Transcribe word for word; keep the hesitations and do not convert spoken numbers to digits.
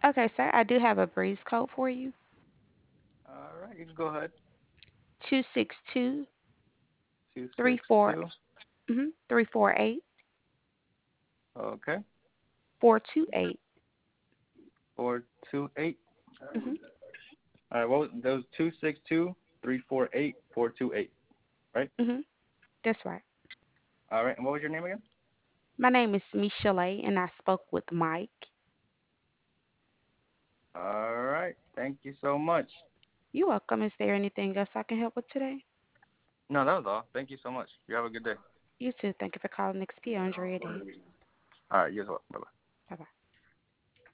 Okay, sir, I do have a breeze code for you. All right, you can go ahead. Two six two Two three six four two. mm-hmm, three four eight Okay. four two eight. Four two eight. Mm-hmm. All right. What was those? Two six two three four eight four two eight. Right. Mm-hmm. That's right. All right. And what was your name again? My name is Michelle, and I spoke with Mike. All right. Thank you so much. You're welcome. Is there anything else I can help with today? No, that was all. Thank you so much. You have a good day. You too. Thank you for calling X P. Enjoy your day. All right. You as well. Bye bye.